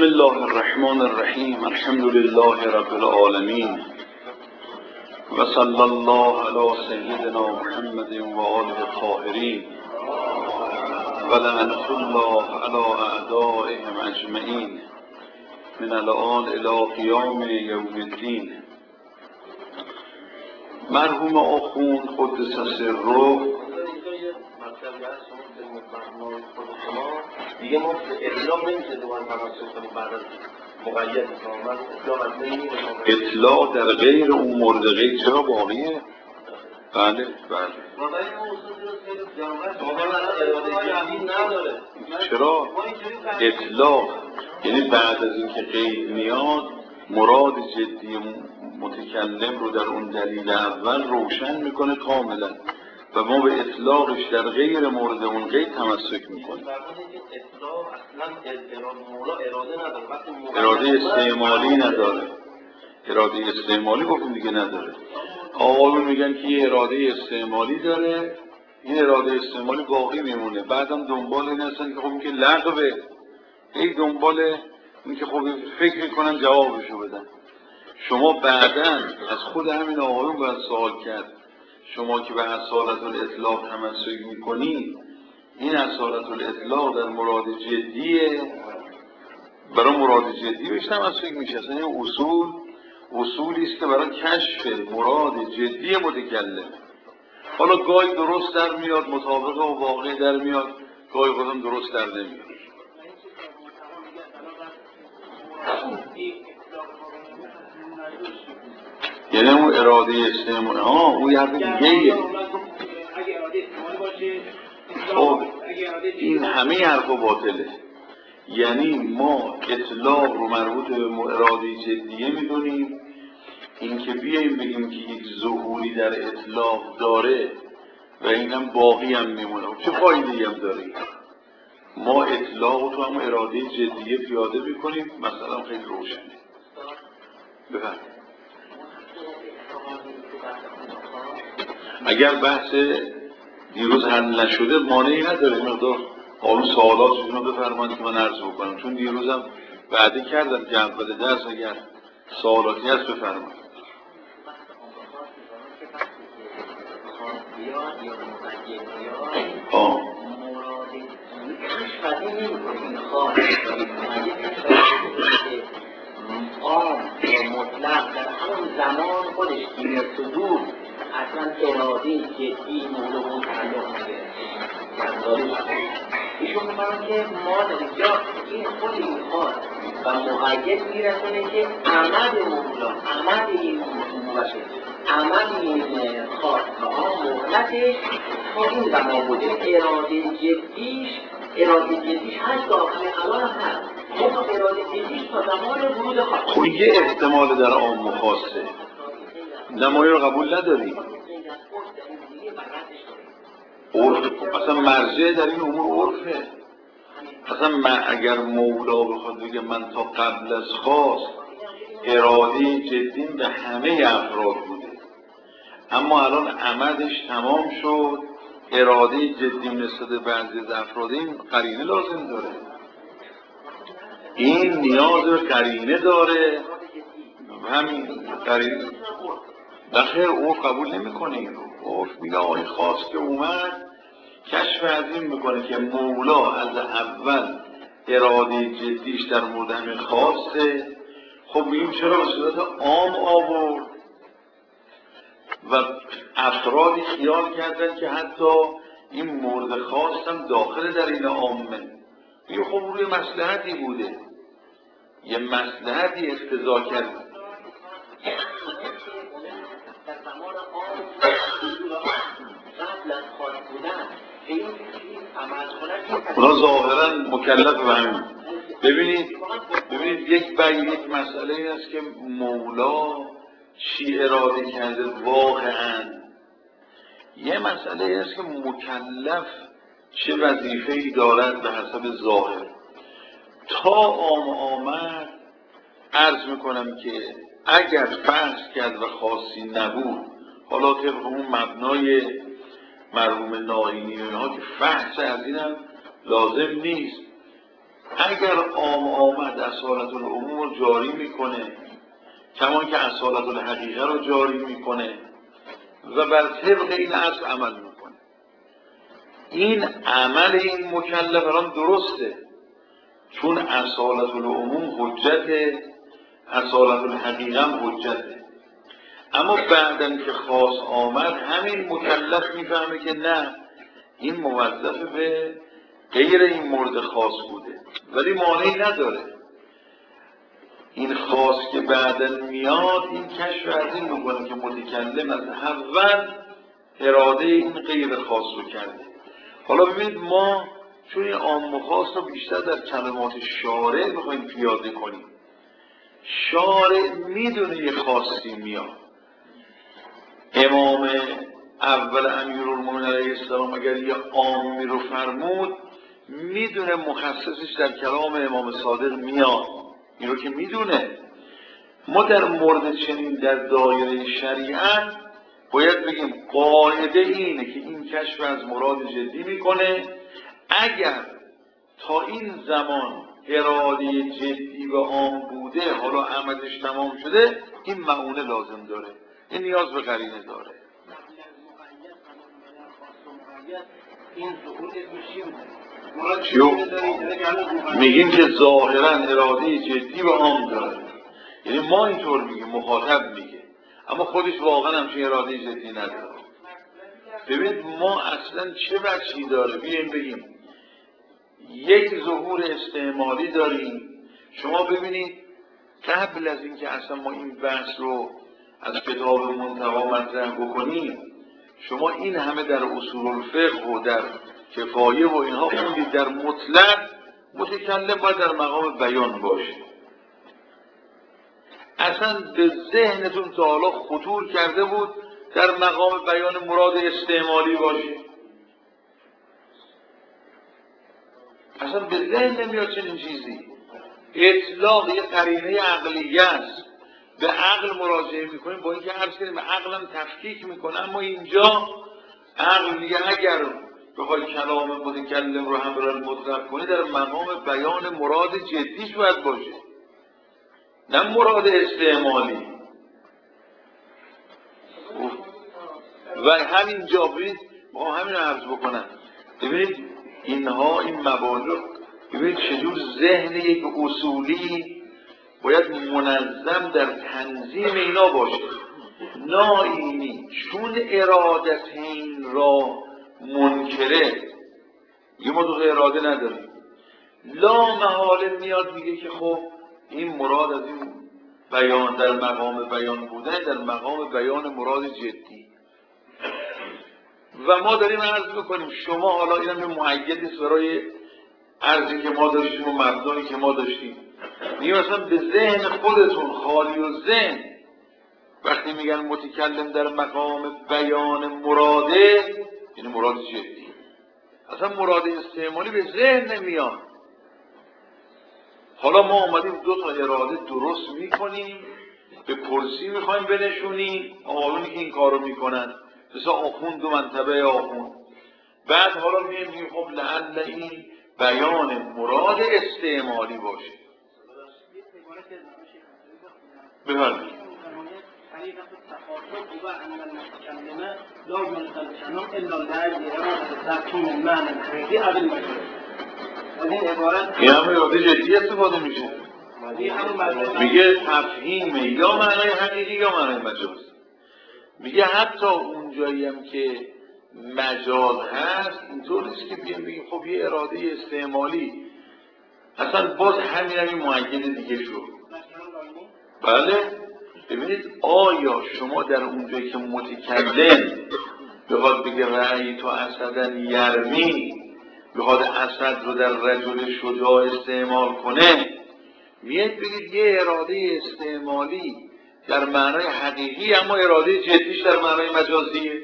بسم الله الرحمن الرحیم. الحمد لله رب العالمین و صلی الله علی سیدنا محمد و آله الطاهرین و لعنة الله علی اعدائهم اجمعین من الآن الی قیام یوم الدین. مرحوم آخوند قدس سره دیگه ما اطلاق نمیشه دوباره تمسک کنیم بعد از مقید میکنم. اطلاق در غیر اون مورد غیر چرا باقیه؟ بله چرا؟ اطلاق یعنی بعد از اینکه قید میاد مراد جدی متکلم رو در اون دلیل اول روشن میکنه کاملا و ما به اطلاقش در غیر مورد اون قید تمسک میکنیم. اراده استعمالی نداره. اراده استعمالی گفتیم دیگه نداره. آقایون میگن که یه اراده استعمالی داره، این اراده استعمالی باقی میمونه. بعدم دنبال این هستن که خب این که لغوه، این دنبال این که خب فکر میکنن جوابشو بدن. شما بعداً از خود همین آقایون باید سوال کرد، شما که به اصالت الاطلاق تمسک میکنید، این اصالت الاطلاق در مراد جدیه، برای مراد جدی بهش تمسک میشه. اصلا این اصولی است که برای کشف مراد جدی متکلم. حالا گاهی درست در میاد، مطابق و واقع در میاد، گاهی خودم درست در نمیاد. یعنی اون اراده استعمالی اون یه دیگه. خب این همه حرف باطله. یعنی ما اطلاق رو مربوط به اراده جدیه میدونیم، این که بیاییم بگیم که یک ظهوری در اطلاق داره و این هم باقی هم میمونه، چه فایده‌ای هم داره؟ ما اطلاق رو هم اراده جدیه پیاده میکنیم. مثلا خیلی روشنه. بفرمایید. اگر بحث دیروز حل نشده مانعی نداره، مقدار اون سوالاتشون رو بفرمایید که من عرض بکنم، چون دیروزم وعده کردم که اول درس اگر سوالاتی هست بفرمایید. مطلق در همون زمان خودش گیر صدور اصلا اراده جدی مورد اون تعلق نگرفته. ایشون می‌فرمایند که ما در اینجا این خود این خاص و مقید میرسونه که عمل مولا، عمل این مولا، عمل این خاص ها مهلتش تا این زمان بوده. اراده جدیش هست داخل الان هست. اراده جدیش تا زمان ورود خاص. خب یه احتمال در عام و خاصه. نمایی رو قبول نداری. عرف اصلا مرجع در این امور عرفه. اصلا اگر مولا بخواد بگه من تا قبل از خاص اراده جدیم به همه افراد بوده، اما الان عمدش تمام شد، اراده جدیم نسبت به بعضی از افراد، این قرینه لازم داره. این نیاز به قرینه داره. همین قرینه بخیر عرف قبول نمی‌کنه. این رو عرف میگه آقای خاص که اومد کشف از این میکنه که مولا از اول اراده جدیش در مورد همین خاصه. خب میگیم چرا به صورت عام آورد و افرادی خیال کردن که حتی این مورد خاص هم داخل در این عامه. میگه خب روی مصلحتی بوده، یه مصلحتی اقتضا کرد. اونا ظاهرا مکلف به همین. ببینید یک مسئله این است که مولا چی اراده کرده واقعا. یه مسئله این است که مکلف چه وظیفه‌ای دارد به حسب ظاهر. تا آمد عرض میکنم که اگر بحث کرد و خاصی نبود، حالا طبق اون مبنای مرحوم ناینی و اینها که فحص از اینم لازم نیست، اگر عام آمد اصالت العموم رو جاری میکنه، کمان که اصالت الحقیقه رو جاری میکنه و بر طبق این اصل عمل میکنه. این عمل این مکلف الان درسته، چون اصالت العموم حجته، اصالت الحقیقه هم حجته. اما بعدن که خاص آمد همین مکلف میفهمه که نه، این موظف به غیر این مورد خاص بوده، ولی مانعی نداره این خاص که بعدن میاد این کشف از این میکنه که متکلم از اول اراده این غیر خاص رو کرده. حالا ببینید ما چون این عام و خاص رو بیشتر در کلمات شارع میخوایم پیاده کنیم. شارع میدونه یه خاصی میاد. امام اول امیرالمومنین علیه السلام اگر یه عامی رو فرمود میدونه مخصصش در کلام امام صادق میاد، این رو که میدونه. ما در مورد چنین در دایره شریعت باید بگیم قاعده اینه که این کشف از مراد جدی میکنه اگر تا این زمان اراده جدی و عام بوده، حالا عملش تمام شده، این معونه لازم داره، این نیاز به قرینه داره. میگیم که ظاهرا اراده جدی و عام داره، یعنی ما اینطور میگیم، مخاطب میگه، اما خودش واقعا همچین اراده جدی نداره. ببینید ما اصلا چه وجهی داره بیایم بگیم یک ظهور استعمالی داریم. شما ببینید قبل از اینکه اصلا ما این بحث رو از کتاب منتقی مطرح بکنیم، شما این همه در اصول الفقه و در کفایه و اینها خوندید، در مطلق متکلم باید در مقام بیان باشه. اصلا به ذهنتون تا حالا خطور کرده بود در مقام بیان مراد استعمالی باشه؟ اصلا به ذهن نمیاد چنین چیزی. اطلاق یه قرینه عقلیه است، به عقل مراجعه میکنیم، با اینکه عرض کردیم عقلم تفکیک میکنه، اما اینجا عقل میگه اگر بخوای کلام متکلم رو هم برای مطلق کنی در مقام بیان مراد جدیش باید باشه، نه مراد استعمالی. و همینجا ببینید ما همین رو عرض بکنم، ببینید اینها این مبالغ، ببینید چجور ذهن یک اصولی باید منظم در تنظیم اینا باشه. ناینی چون ارادتین را منکره، یه ما دو اراده نداریم، لا محاله میاد میگه که خب این مراد از این بیان در مقام بیان بودن در مقام بیان مراد جدی. و ما داریم عرض میکنیم شما حالا این هم معیدیست برای عرضی که ما داشتیم و مبنایی که ما داشتیم. میگه مثلا به ذهن خودتون خالی و ذهن وقتی میگن متکلم در مقام بیان مراده، یعنی مراد جدی، اصلا مراد استعمالی به ذهن نمیاد. حالا ما اومدیم دو تا اراده درست میکنیم، به کرسی میخوایم بنشونیم آقایونی که این کارو میکنن، مثلا آخوند و منطبه آخوند. بعد حالا میگیم خب لعل این بیان مراد استعمالی باشه. بفرمایید. طریقة التخاطب هو أن المتكلم لا يلزم الكلام إلا الذي يراد تكون المعنى الحقيقي أو المجاز. این عبارت این همه اراده جدی استفاده میشه. میگه تفهیم یا معنای حقیقی یا معنای مجاز. میگه حتی اون جایی هم که مجاز هست اینطور نیست که بگیم خب یه اراده استعمالی، اصلا باز همین معین دیگه شد. بله ببینید آیا شما در اونجایی که متکلم بخواد بگه رأی تو اسدن یرمی، بخواد اسد رو در رجل شجاع استعمال کنه، میاد بگید یه اراده استعمالی در معنای حقیقی اما اراده جدیش در معنای مجازیه؟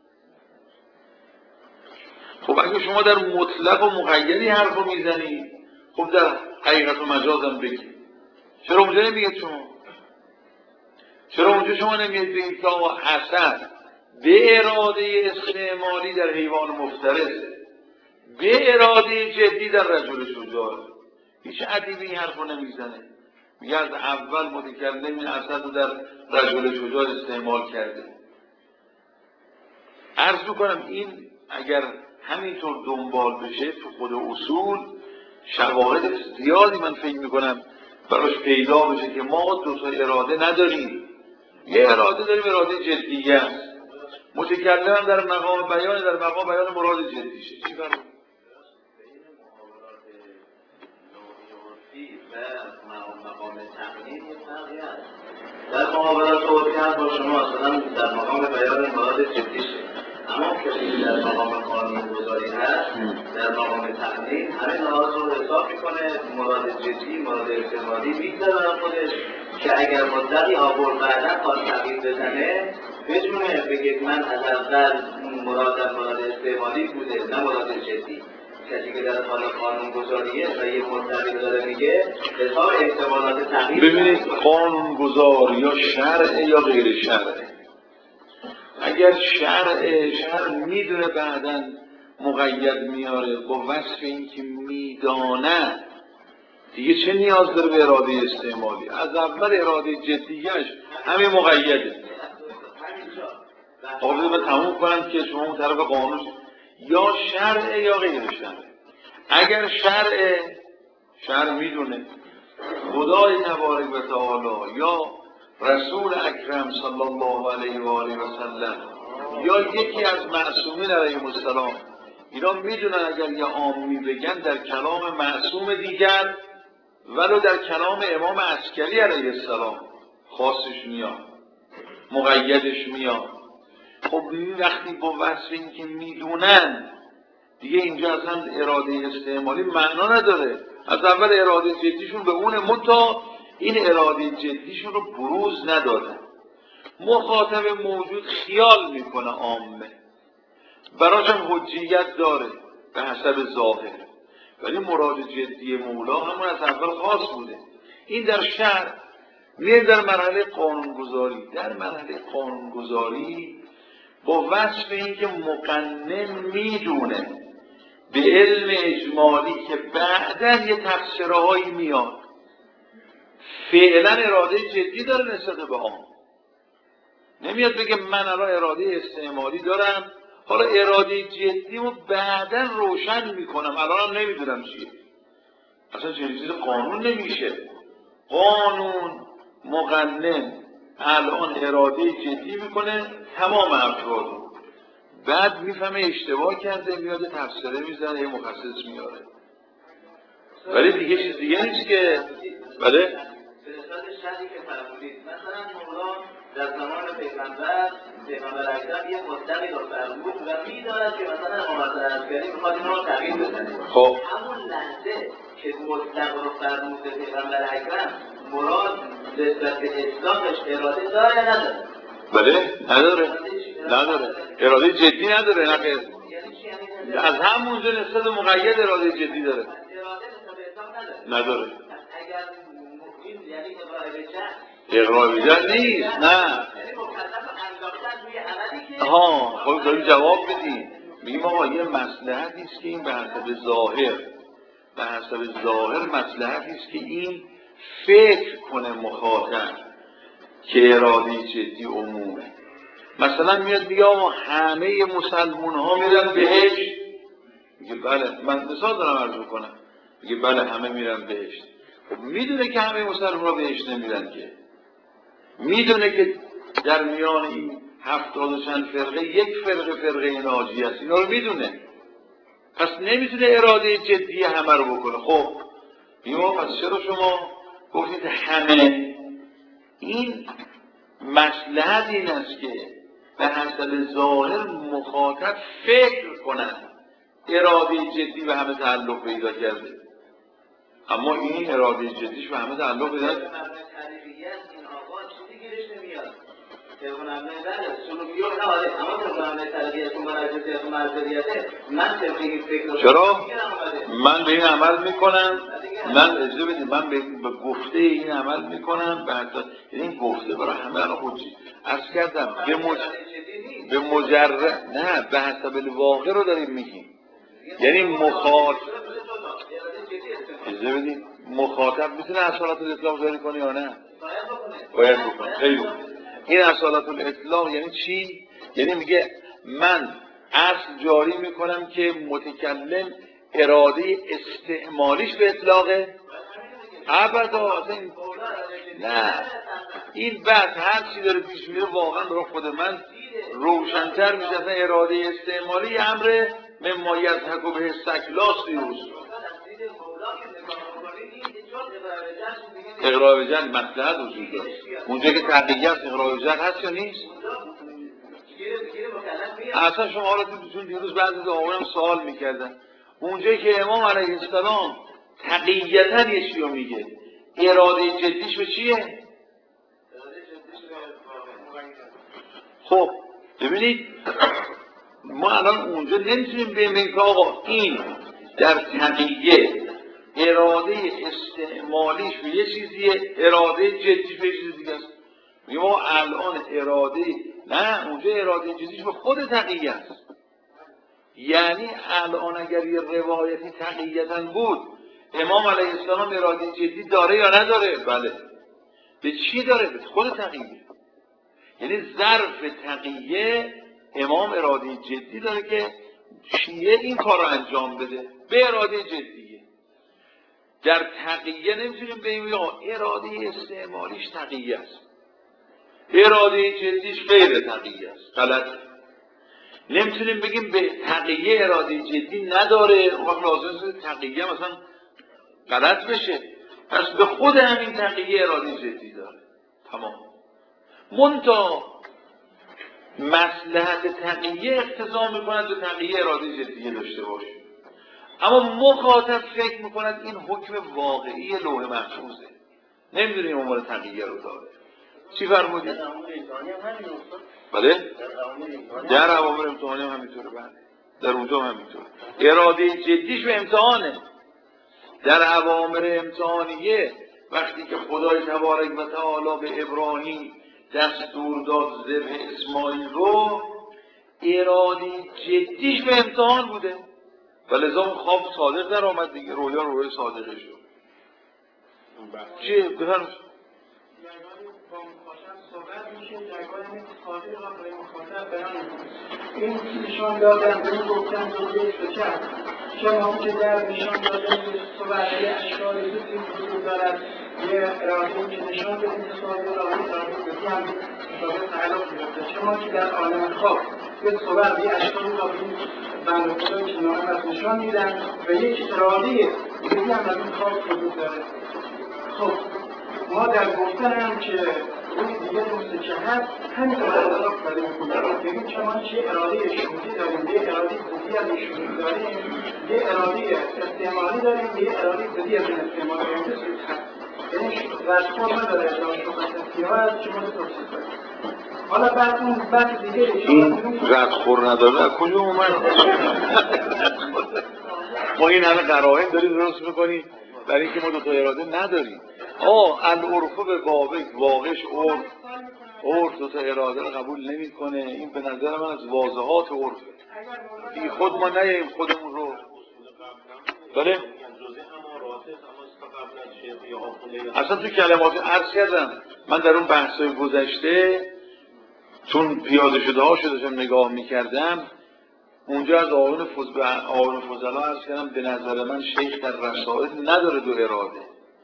خب اگه شما در مطلق و مقیدی حرف رو میزنید، خب در حقیقت و مجاز هم بگید. چرا اونجا نمیگید شما؟ چرا اونجا شما نمیگید بگید که آقا اسد به اراده استعمالی در حیوان مفترسه، به اراده جدی در رجل شجاعه؟ هیچ ادیبی این حرف رو نمیزنه. میگه از اول متکلم این اصل رو در رجل شجاع استعمال کرده. عرض میکنم این اگر همینطور دنبال بشه تو خود اصول شواهد زیادی من فکر میکنم براش پیدا بشه که ما دو تا اراده نداریم. یه اراده داریم، اراده جدیه است. متکلم در مقام بیان مراد جدیشه. چی برای مقام تقلید یه فرقی هست. در معاملات عرفی هم با شما اصلا در مقام بیان مراد جدیشه، اما کسی در مقام قانون‌گذاری هست در مقام تقلید همه نهاز رو حساب میکنه، مراد جدی مراد احتمالی میگذاره خودش که اگر مدتی آورد بعدا خواست تغییر بزنه بتونه بگه من از اول مرادم مراد احتمالی بوده نه مراد جدی. کسی که در حال قانون‌گذاریه و یه مدتی داره میگه حساب احتمالات تغییر. ببینید قانون‌گذار یا شرع یا غیر شرع. اگر شرع میدونه بعداً مقید میاره با وصف این که میدانه دیگه چه نیاز داره به اراده استعمالی؟ از اول اراده جدیش همین مقیده. آقا من تموم کنم که شما اون طرف قانون یا شرع یا غیر شرع. اگر شرع میدونه خدای تبارک و تعالی یا رسول اکرم صلی الله علیه و آله و سلم یا یکی از معصومین علیهم السلام اینا میدونن اگر یه عامی بگن در کلام معصوم دیگر ولو در کلام امام عسکری علیه السلام خاصش میاد مقیدش میاد. خب وقتی با وصف این که میدونن دیگه اینجا اصلا اراده استعمالی معنا نداره. از اول اراده جدیشون به اون متا این اراده جدیشون رو بروز ندادن. مخاطب موجود خیال میکنه عامه براشم حجیت داره به حسب ظاهر، ولی مراد جدی مولا همون از اول خاص بوده. این در شرع میره در مرحله قانونگذاری. در مرحله قانونگذاری با وصف این که مقنن میدونه به علم اجمالی که بعداً یه تفسیرهایی میاد فعلا اراده جدی داره نسبت به عام. نمیاد بگه من الان اراده استعمالی دارم حالا اراده جدی رو بعداً روشن میکنم الان نمیدونم چیه. اصلا چیز قانون نمیشه. قانون مقنن الان اراده جدی میکنه تمام افراد، بعد میفهمه اشتباه کرده میاد تفسیره میزنه یه مخصص میاره، ولی دیگه چیز دیگه نیست که بله به نسبت شرعی که فرمودید مثلا مولا در زمان پیغمبر اکرم یه مطلقی رو فرمود و میداند که مثلا امام عسکری میخواد این رو تغییر بزنه. خب همون لحظه که مطلق رو فرمود پیغمبر اکرم مراد نسبت به اصلاحش اراده داره یا نداره؟ بله نداره اراده جدی نداره. نه از همونجا نسبت مقید اراده جدی داره. اراده نسبت به اصلاح نداره. اگر این یعنی اقرار بیجن نیست. نه خب داریم جواب بدیم. میگیم آقا یه مصلحتی است که این به حسب ظاهر مصلحتی است که این فکر کنه مخاطب که اراده جدی عمومه. مثلا میاد میگه آقا همه مسلمون ها میرن بهشت، میگه بله. من مثال دارم عرض میکنم. میگه بله همه میرن بهشت. خب میدونه که همه مسلمون ها بهشت نمیرن که، میدونه که در میان این 70 و چند فرقه یک فرقه ناجی است، اینا رو میدونه، پس نمیتونه اراده جدی همه رو بکنه. خب ایما پس چرا شما گفتید همه؟ این مصلحت این است که به حسب ظاهر مخاطب فکر کنند اراده جدی به همه تعلق پیدا کرده، اما این اراده جدیش به همه تعلق پیدا کرده. این آقا چیزی گیرش نمیاد. تقنامه داره سلوکیو نهاده، اما تقنامه تربیتون برای مرزدیته من تبقیه فکر چرا؟ من به این عمل میکنم، من اجازه بدید من به گفته این عمل میکنم، به حتی این گفته برای همه الان خودشی عرض کردم به مجرد نه به حسب الواقع رو داریم میگیم. یعنی مخاطب اجازه بدید مخاطب میتونه اصالت الاطلاق جاری کنه یا نه؟ باید بکنه. خیلی خوب. این اصالت الاطلاق یعنی چی؟ یعنی میگه من اصل جاری میکنم که متکلم اراده استعمالیش به اطلاقه؟ ابدا. نه، این بحث هر چی داره پیش میره واقعا برای خود من روشن‌تر میشه. اصلا اراده استعمالی امر مما یضحک به استکلاس دیروز اقرار به جهل مصلحت وجود داره. اونجا که تقیه است اقرار به جهل هست یا نیست؟ اصلا شما حالتون دیروز بعضی دعاوی هم سوال میکردن اونجا که امام علیه السلام تقییتاً یه چی رو میگه، اراده جدیش به چیه؟ خب ببینید ما الان اونجا نمیتونیم بگیم که آقا این در تقیه اراده استعمالیش به یه چیزیه، اراده جدیش به یه چیز دیگه است. ما الان اراده نه، اونجا اراده جدیش به خود تقیه است. یعنی الان اگر یه روایتی تقییتاً بود امام علیه السلام اراده جدی داره یا نداره؟ بله. به چی داره؟ به خود تقیه. یعنی ظرف تقیه امام اراده جدی داره که شیعه این کار رو انجام بده به اراده جدیه. در تقیه نمیتونیم بگیم اراده استعمالیش تقیه است، اراده جدیش غیر تقیه است. غلط. نمیتونیم بگیم به تقیه اراده جدی نداره، وقت لازم است تقیه مثلا غلط بشه. پس به خود همین تقیه اراده جدی داره. تمام. منتها مصلحت تقیه اقتضا میکند به تقیه اراده جدیه داشته باشه، اما مخاطب فکر میکند این حکم واقعی لوح محفوظه، نمیدونیم عنوان تقیه رو داره. چی فرمودید؟ بله؟ در اوامر امتحانی هم همینطوره. بله در اونجا هم همینطوره. اراده جدیش به امتحانه. در اوامر امتحانیه وقتی که خدای تبارک و تعالی به ابراهیم دستور داد ذبح اسماعیل رو، اراده جدیش به امتحان بوده و لذا اون خواب صادق در آمد دیگه، رویا صادقه شد. چیه؟ بفرمایید. این نشان دادن به این گفتن توضیح بکرد شما که در نشان دادن صورتی اشکالی که این وجود دارد یه اراده که نشان بدین که صورتی اراده بسی هم مشابه تعلق گرفته. شما که در عالم خواب یه صورتی اشکالی را به این بند خدای کنار نشان میدن و یک اراده بسی هم از این خواب وجود داره. خب ما در گفتن هم که روی دیگه دوسته که هست همین رو اطلاق داریم بگیم شما چه اراده شهودی داریم، یه اراده بودی از شهودی داریم، یه اراده استعمالی داریم، یه اراده بودی از استعمال داریم. چه سویت هست؟ یعنی رشتخور نداره ادامه شخص سیاه از شما توصیف داریم. حالا بعد اون بحث دیگه این ردخور نداره از کجا اومد؟ ما این همه قرائن داریم درست میکنیم برای اینکه ما دوتا اراده نداریم. العرفه به واقعش عرف دوتا اراده رو قبول نمیکنه. این به نظر من از واضحات عرفه. بی خود ما نیاییم خودمون رو. بله؟ اصلا تو کلمات عرض کردم من در اون بحثای گذشته چون پیاده شده ها شدشم نگاه میکردم اونجا از آقایون فضلا عرض کردم به نظر من شیخ در رسائل نداره دو اراده،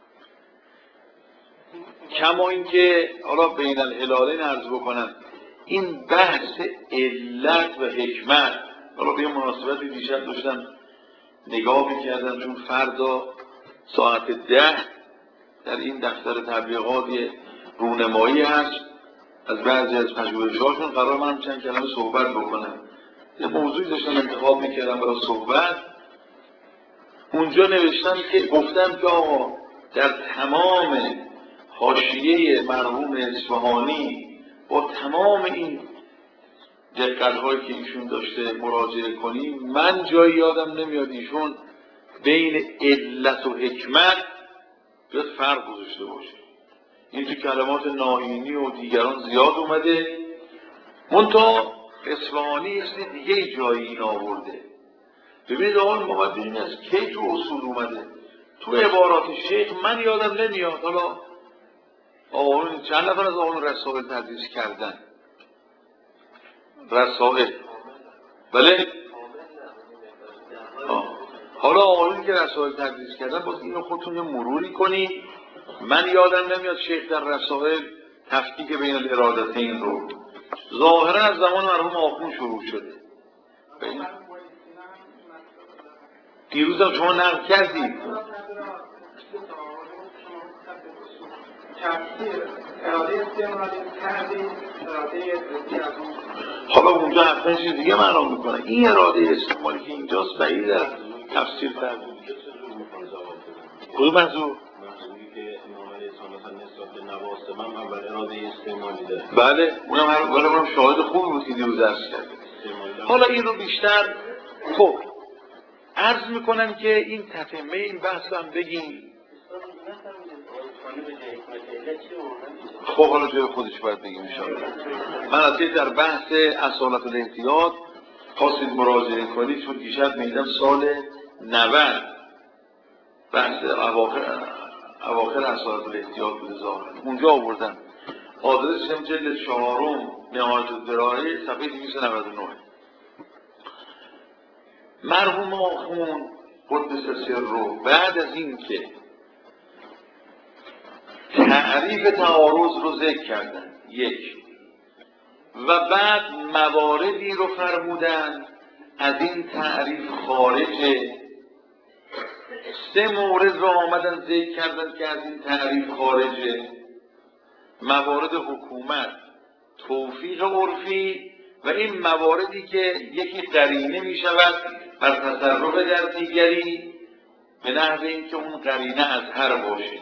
کما اینکه حالا بین الهلالین عرض بکنم این بحث علت و حکمت. حالا به مناسبت دیشب داشتم نگاه میکردم چون فردا ساعت 10 در این دفتر تبلیغات رونمایی هست از بعضی از پژوهش‌هاشون قرار من چند کلمه صحبت بکنم. یه موضوعی داشتم انتخاب میکردم برای صحبت. اونجا نوشتم که گفتم که آقا در تمام حاشیه مرحوم اصفهانی با تمام این دقت‌هایی که ایشون داشته مراجعه کنیم من جایی یادم نمیاد ایشون بین علت و حکمت بیاد فرق گذاشته باشه. این تو کلمات ناینی و دیگران زیاد اومده، منتها اصفهانی است دیگه جایی این آورده. ببینید آقای ما باید ببینید از کی تو اصول اومده. تو عبارات شیخ من یادم نمیاد، حالا آقایون چند نفر از آقایون رسائل تدریس کردن، رسائل بله، حالا آقایون که رسائل تدریس کردن باز اینو خودتون یه مروری کنی. من یادم نمیاد شیخ در رسائل تفکیک بین الارادتین رو، ظاهرا از زمان مرحوم آخوند شروع شده. دیروزم شما نقل کردید حالا اونجا حتما چیز دیگه معلوم میکنه. این اراده استعمالی که اینجاست بعید در تفسیر کرد. کدوم منظور؟ بله اونم شاهد خوبی بود که دیروز عرض کرد. حالا این رو بیشتر خب عرض میکنم که این تتمه این بحث هم بگیم. خب حالا جای خودش باید بگیم انشاءالله. من اصلا در بحث اصالت الاحتیاط خواستید مراجعه کنید، چون دیشب میدم سال 90 بحث اواخر اصالت الاحتیاط بوده ظاهرا، اونجا آوردم. آدرسش هم جلد 4 نهایت الدراعه صفحه 299. مرحوم آخوند قدس سره بعد از این که تعریف تعارض رو ذکر کردن یک و بعد مواردی رو فرمودن از این تعریف خارجه، 3 مورد رو آمدن ذکر کردن که از این تعریف خارجه: موارد حکومت، توفیق عرفی و این مواردی که یکی قرینه می شود بر تصرف در دیگری به نحو اینکه اون قرینه اظهر باشه.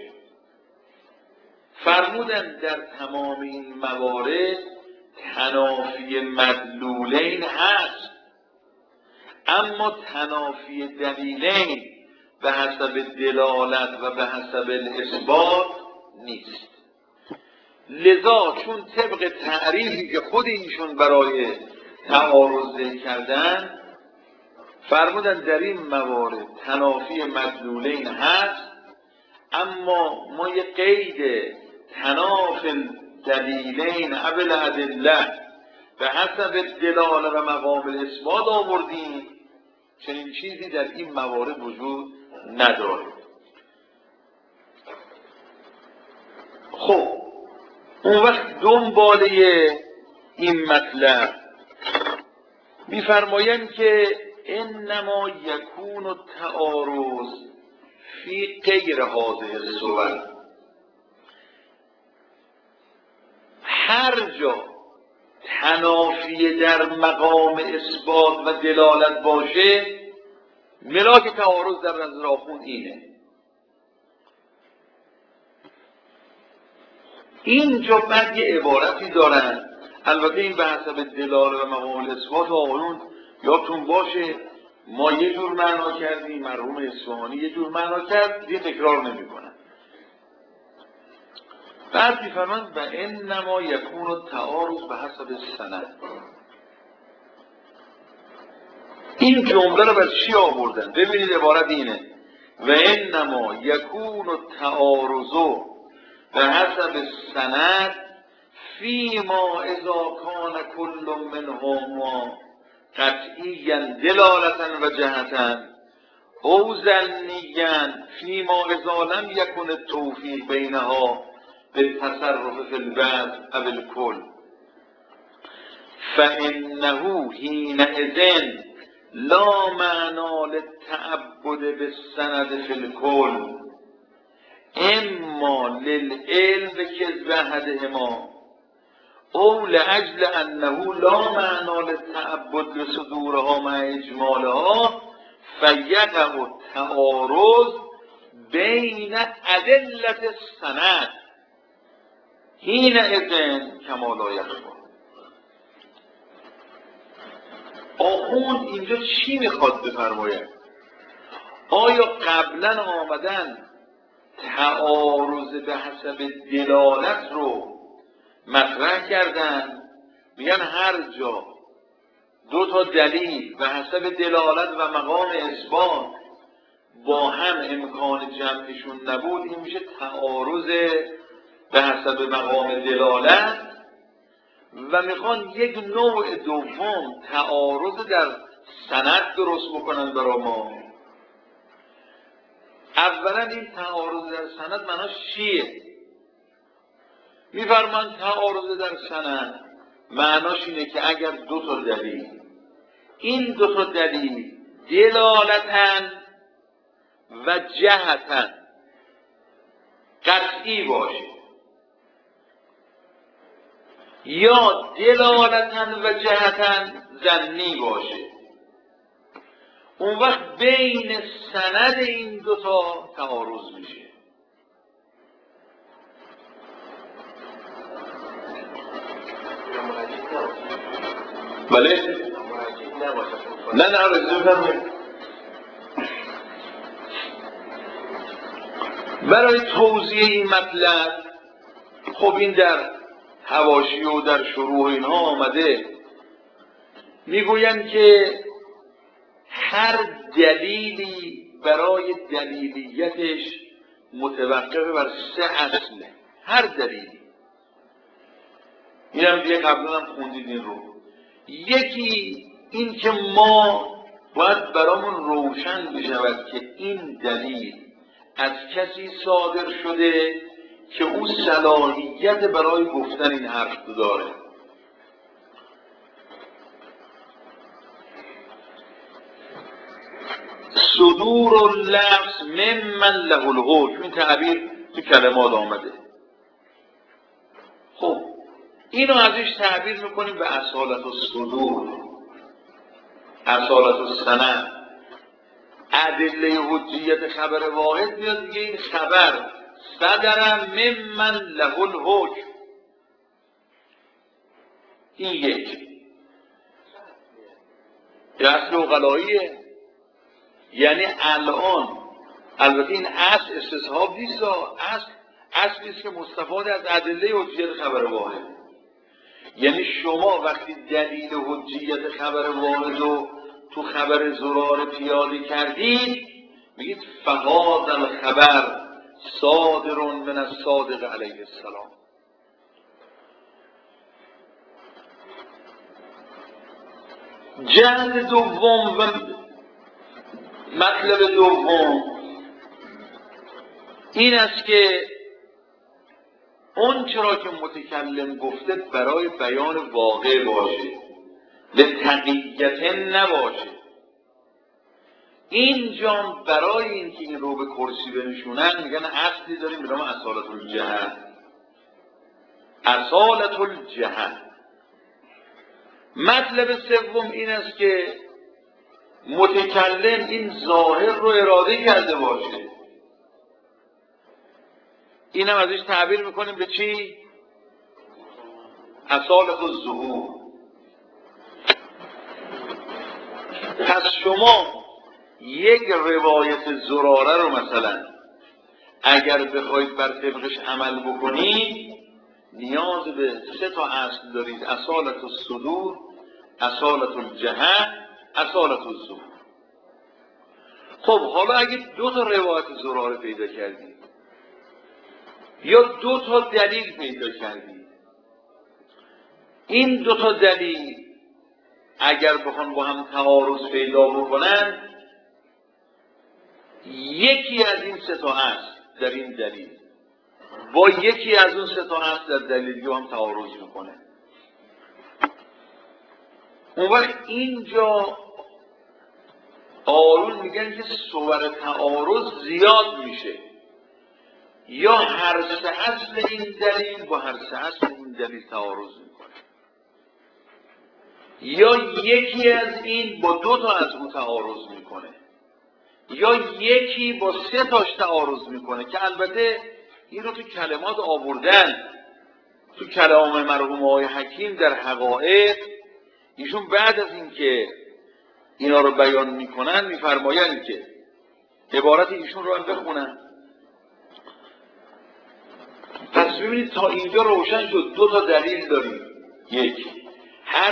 فرمودن در تمام این موارد تنافی مدلولین هست، اما تنافی دلیلین به حسب دلالت و به حسب الاثبات نیست. لذا چون طبق تعریفی که خود ایشون برای تعارض کردن فرمودن در این موارد تنافی مدلولین هست، اما ما یه قید تناف دلیلین ابل ادله به حسب دلاله و مقام الاثبات آوردیم. چنین چیزی در این موارد وجود نداره. خب اون وقت دنباله این مطلب میفرمایند که انما یکون التعارض فی غیر هذه الصور. هر جا تنافی در مقام اثبات و دلالت باشه، ملاک تعارض در نظر آخوند اینه. اینجا بعد یه عبارتی دارن، البته این به حسب دلاله و مقام اثبات آقایون یادتون باشه ما یه جور معنا کردیم، مرحوم اصفهانی یه جور معنا کرد، دیگه تکرار نمی‌کنن. بعد می‌فرمایند و انما یکون التعارض به حسب السند. این جمله رو بر چی آوردن؟ ببینید عبارت اینه: و انما یکون التعارض به حسب السند فیما اذا کان کل منهما قطعیاً دلالتاً و جهتاً او ظنیاً فیما اذا لم یکن التوفیق بینها بالتصرف فی البعض او الکل فانه حینئذ لا معنی للتعبد بالسند فی الکل اما للعلم بکذب احدهما او لاجل انه لا معنی للتعبد بصدورها مع اجمالها فیقع التعارض بین ادلة السند حینئذ کما لا یخفی. آخوند اینجا چی میخواد بفرماید؟ آیا قبلا آمدن تعارض به حسب دلالت رو مطرح کردن، میگن هر جا 2 تا دلیل به حسب دلالت و مقام اثبات با هم امکان جمعشون نبود، این میشه تعارض به حسب مقام دلالت. و میخوان یک نوع دوم تعارض در سند درست بکنن برای ما. اولا این تعارض در سند معناش چیه؟ میفرمان تعارض در سند معناش اینه که اگر دو تا دلیل، این دو تا دلیل دلالتن و جهتن قطعی باشه، یا دلالتن و جهتن ظنی باشه، اون وقت بین سند این دوتا تعارض میشه. بله؟ نه رجوع فرمایید. برای توضیح این مطلب خب این در حواشی و در شروح اینها آمده، میگویم که هر دلیلی برای دلیلیتش متوقف بر سه اصله. هر دلیلی، این هم دیگه قبلا هم خوندید این رو. یکی این که ما باید برامون روشن بشود که این دلیل از کسی صادر شده که او صلاحیت برای گفتن این حرف داره. صدور اللفظ ممن له الحکم، این تعبیر تو کلمات آمده. خب اینو ازش تعبیر میکنیم به اصالت الصدور، اصالت السند. ادله حجیت خبر واحد میاد دیگه، این خبر صدر ممن له الحکم، این یک اصل عقلاییه. یعنی الان البته این اصل استصحاب نیست، اصلی است که مستفاد از ادله حجیت خبر واحد. یعنی شما وقتی دلیل حجیت خبر واحد رو تو خبر زرار پیاده کردید، میگید فهذا الخبر صادر من الصادق علیه السلام. جهت دوم و مطلب دوم این است که اون چرا که متکلم گفته برای بیان واقع باشه، به تقییت نباشه. اینجا برای اینکه این رو به کرسی بنشونن میگن اصلی داریم به نام اصالت الجهت. اصالت الجهت. مطلب سوم این است که متکلم این ظاهر رو اراده کرده باشه. این هم ازش تعبیر میکنیم به چی؟ اصالت الظهور. پس شما یک روایت زراره رو مثلا اگر بخواید بر طبقش عمل بکنید، نیاز به سه تا اصل دارید: اصالت الصدور، اصالت الجهت، اصالت الظهور. خب حالا اگه دو تا روایت زراره پیدا کردید یا دو تا دلیل پیدا کردید، این دو تا دلیل اگر بخوان با هم تعارض پیدا بکنن، یکی از این سه تا اصل در این دلیل با یکی از اون سه تا اصل در دلیل دیگه هم تعارض میکنه، اون وقت اینجا آرون میگن که صور تعارض زیاد میشه. یا هر سه اصل این دلیل با هر سه اصل این دلیل تعارض میکنه، یا یکی از این با دو تا از اون تعارض میکنه، یا یکی با سه تاش تعارض میکنه. که البته این رو تو کلمات آوردن. تو کلام مرحوم آقای حکیم در حقایق، ایشون بعد از اینکه اینا رو بیان میکنن میفرمایند که عبارت ایشون رو هم بخونن. پس ببینید تا اینجا روشن شد دو تا دلیل داریم. یک، هر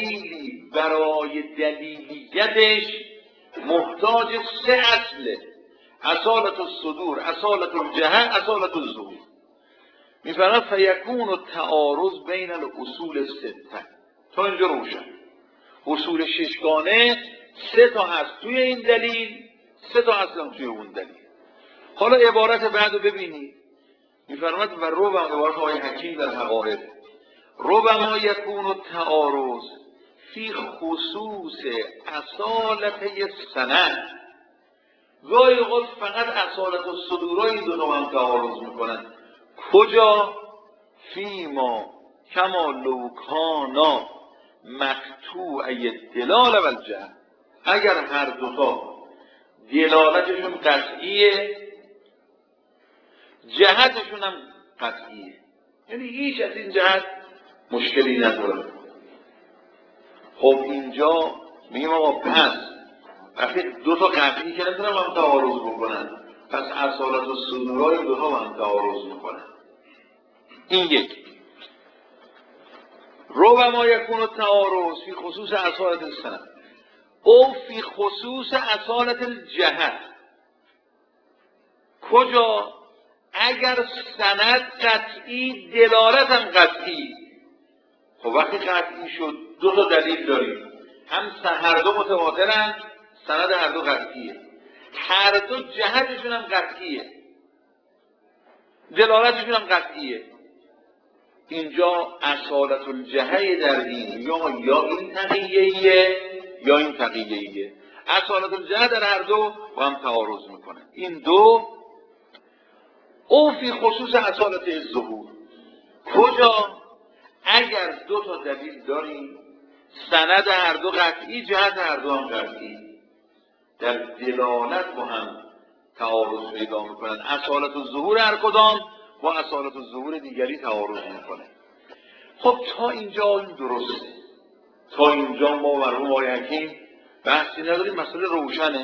دلیلی برای دلیلیتش محتاج سه اصله. اصالت الصدور، اصالت الجهه، اصالت الظهور. میفرماید فیکون التعارض بین الاصول السته. تا اینجا روشن. اصول ششگانه 3 تا هست توی این دلیل، 3 تا هست توی اون دلیل. حالا عبارت بعد رو ببینید. میفرماید و ربما، عبارت آقای حکیم در حقائق، ربما یکون التعارض فی خصوص اصالته سند. گاهی اوقات فقط اصالت و صدورای دو تا هم تعارض میکنن. کجا؟ فیما کما لو کانا مقطوعی دلاله و الجهه. اگر هر دوتا دلالتشون قطعیه، جهتشون هم قطعیه، یعنی هیچ از این جهت مشکلی نداره. خب اینجا میگیم آقا پس وقتی دو تا قطعی که نمیتونم هم تعارض بکنن، پس اصالت و صدورای دو تا هم تعارض میکنن. این یک. ربما یکون التعارض فی خصوص اصالت السند او فی خصوص اصالت الجهه. کجا؟ اگر سند قطعی، دلالت هم قطعی. خب وقتی قطعی شد دو تا دلیل داریم، هم هر دو متواترن، سند هر دو قطعیه، هر دو جهتشون هم قطعیه، دلالتشون هم قطعیه. اینجا اصالت الجهه در این یا این تقییه یا این تقییه. اصالت الجهه در هر دو با هم تعارض میکنن. این دو. او فی خصوص اصالت الظهور. کجا؟ اگر دو تا دلیل داریم، سند هر دو قطعی، جهت هر دو هم قطعی، در دلالت با هم تعارض پیدا میکنن. اصالت الظهور هر کدام با اصالت الظهور دیگری تعارض میکنه. خب تا اینجا این درسته. تا اینجا ما مرحوم آقای حکیم بحثی نداریم، مسئله روشنه.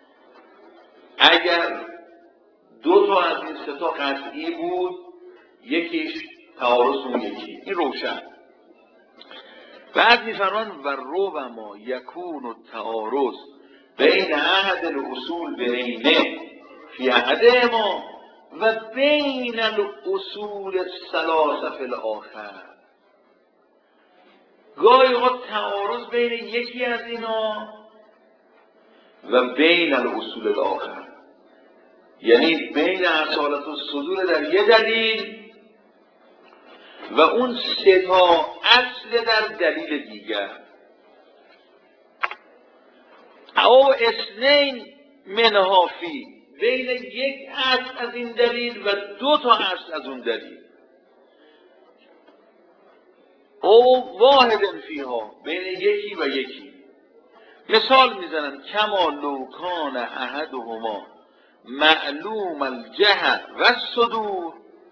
اگر دو تا از این 3 تا قطعی بود، یکیش تعارض اون یکی، این روشن. بعد میفرمان و ربما یکون التعارض بین احد الاصول بینه فی احدهما و بین الاصول الثلاثه فی الاخر. گاهی اوقات تعارض بین یکی از اینا و بین الاصول الاخر، یعنی بین اصالت الصدور در یه دلیل و اون 3 تا اصل در دلیل دیگر. او اثنین منها فی، بین یک اصل از این دلیل و 2 تا اصل از اون دلیل. او واحد فیها، بین یکی و یکی. مثال میزنن کما لو کان احدهما معلوم الجهه و الصدور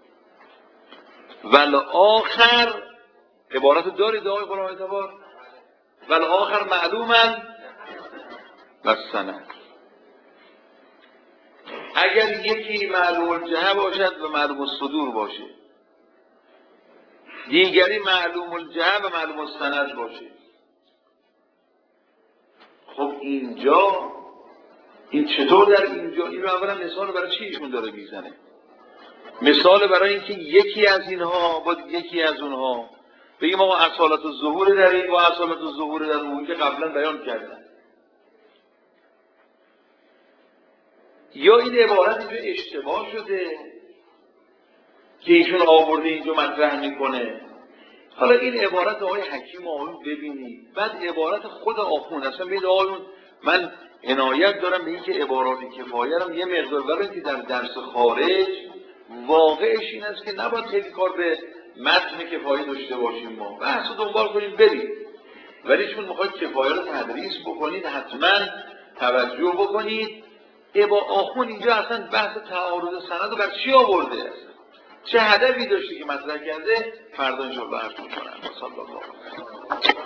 والآخر، عبارت دارید آقای قرآن اعتبار، والآخر معلوما و السند. اگر یکی معلوم الجهه باشد و معلوم الصدور باشه، دیگری معلوم الجهه و معلوم السند باشه، خب اینجا این چطور در اینجا؟ این رو اولا مثال برای چی ایشون داره میزنه؟ مثال برای اینکه یکی از اینها با یکی از اونها بگیم آقا اصالت الظهور در این و اصالت الظهور در اون که قبلا بیان کردن، یا این عبارت اینجا اشتباه شده که ایشون آورده اینجا مطرح میکنه. حالا این عبارت آقای حکیم آقایون ببینید، بعد عبارت خود آخوند. اصلا ببینید آقایون من عنایت دارم به اینکه عبارات کفایه رو یه مقدار برای که در درس خارج واقعش این است که نباید خیلی کار به متن کفایه داشته باشیم، ما بحث رو دنبال کنیم بریم، ولی چون میخواید کفایه رو تدریس بکنید حتما توجه بکنید. آخوند اینجا اصلا بحث تعارض سند رو بر چی آورده است، چه هدفی داشته که مطرح کرده، فردا انشاءالله حرف میکنم.